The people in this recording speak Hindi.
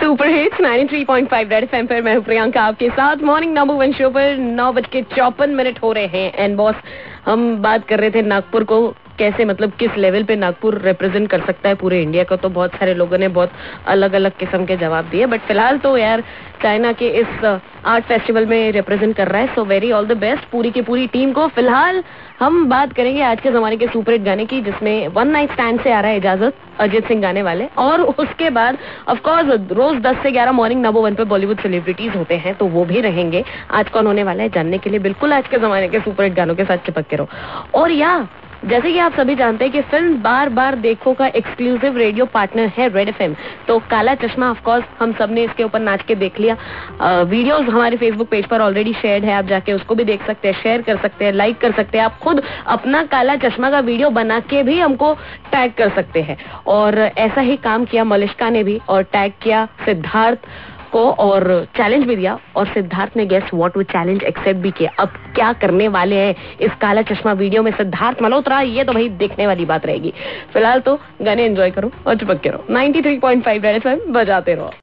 सुपर हिट्स 93.5 रेड एफएम पर मैं हूं प्रियंका आपके साथ। मॉर्निंग नंबर 1 शो पर 9:54 हो रहे हैं। एंड बॉस, हम बात कर रहे थे नागपुर को कैसे, मतलब किस लेवल पे नागपुर रिप्रेजेंट कर सकता है पूरे इंडिया को। तो बहुत सारे लोगों ने बहुत अलग अलग किस्म के जवाब दिए, बट फिलहाल तो यार चाइना के इस आर्ट फेस्टिवल में रिप्रेजेंट कर रहा है। So very all the best पूरी की पूरी टीम को। फिलहाल हम बात करेंगे आज के जमाने के सुपर हिट गाने की, जिसमें वन नाइट स्टैंड से आ रहा है इजाजत, अरिजीत सिंह गाने वाले। और उसके बाद ऑफ कोर्स रोज 10 से 11 मॉर्निंग नंबर 1 पे बॉलीवुड सेलिब्रिटीज होते हैं, तो वो भी रहेंगे। आज कौन होने वाला है जानने के लिए बिल्कुल आज के जमाने के सुपर हिट गानों के साथ चिपक के रहो। और जैसे कि आप सभी जानते हैं कि फिल्म बार बार देखो का एक्सक्लूसिव रेडियो पार्टनर है रेड एफएम। तो काला चश्मा ऑफ कोर्स हम सब ने इसके ऊपर नाच के देख लिया। वीडियोस हमारे फेसबुक पेज पर ऑलरेडी शेयर्ड है, आप जाके उसको भी देख सकते हैं, शेयर कर सकते हैं, लाइक कर सकते हैं। आप खुद अपना काला चश्मा का वीडियो बना के भी हमको टैग कर सकते हैं। और ऐसा ही काम किया मलिश्का ने भी, और टैग किया सिद्धार्थ को और चैलेंज भी दिया, और सिद्धार्थ ने गेस व्हाट वो चैलेंज एक्सेप्ट भी किया। अब क्या करने वाले हैं इस काला चश्मा वीडियो में सिद्धार्थ मल्होत्रा, ये तो भाई देखने वाली बात रहेगी। फिलहाल तो गाने एंजॉय करो और चिपक के रहो। 93.5 रेड एफएम बजाते रहो।